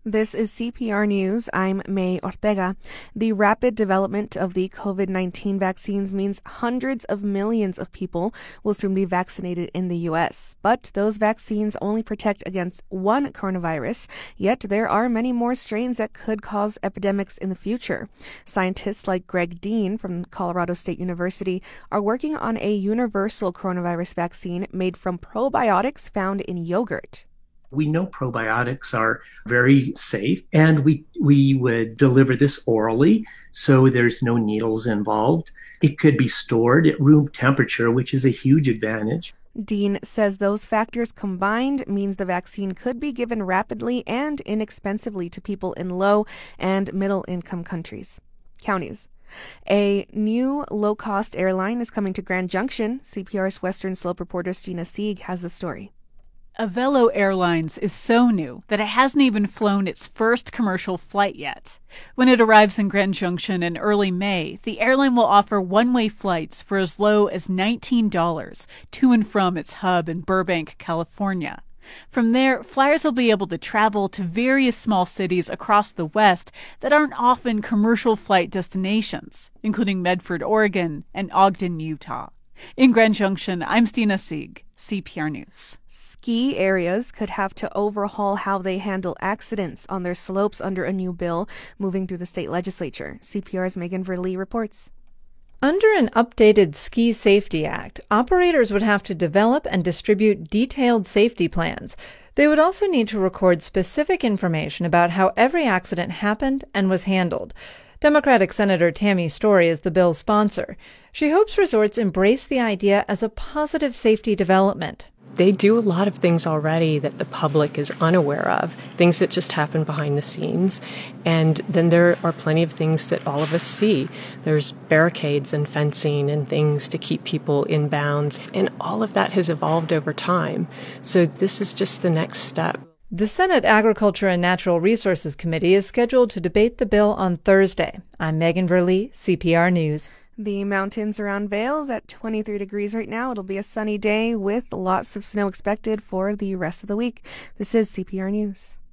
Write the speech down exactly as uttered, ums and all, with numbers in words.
This is C P R News. I'm May Ortega. The rapid development of the COVID nineteen vaccines means hundreds of millions of people will soon be vaccinated in the U S. But those vaccines only protect against one coronavirus, yet there are many more strains that could cause epidemics in the future. Scientists like Greg Dean from Colorado State University are working on a universal coronavirus vaccine made from probiotics found in yogurt. We know probiotics are very safe, and we we would deliver this orally, so there's no needles involved. It could be stored at room temperature, which is a huge advantage. Dean says those factors combined means the vaccine could be given rapidly and inexpensively to people in low and middle income countries. Counties. A new low-cost airline is coming to Grand Junction. C P R's Western Slope reporter Stina Sieg has the story. Avelo Airlines is so new that it hasn't even flown its first commercial flight yet. When it arrives in Grand Junction in early May, the airline will offer one-way flights for as low as nineteen dollars to and from its hub in Burbank, California. From there, flyers will be able to travel to various small cities across the West that aren't often commercial flight destinations, including Medford, Oregon, and Ogden, Utah. In Grand Junction, I'm Stina Sieg, C P R News. Ski areas could have to overhaul how they handle accidents on their slopes under a new bill moving through the state legislature. C P R's Megan Verlee reports. Under an updated Ski Safety Act, operators would have to develop and distribute detailed safety plans. They would also need to record specific information about how every accident happened and was handled. Democratic Senator Tammy Story is the bill's sponsor. She hopes resorts embrace the idea as a positive safety development. They do a lot of things already that the public is unaware of, things that just happen behind the scenes. And then there are plenty of things that all of us see. There's barricades and fencing and things to keep people in bounds. And all of that has evolved over time. So this is just the next step. The Senate Agriculture and Natural Resources Committee is scheduled to debate the bill on Thursday. I'm Megan Verlee, C P R News. The mountains around Vails at twenty-three degrees right now. It'll be a sunny day with lots of snow expected for the rest of the week. This is C P R News.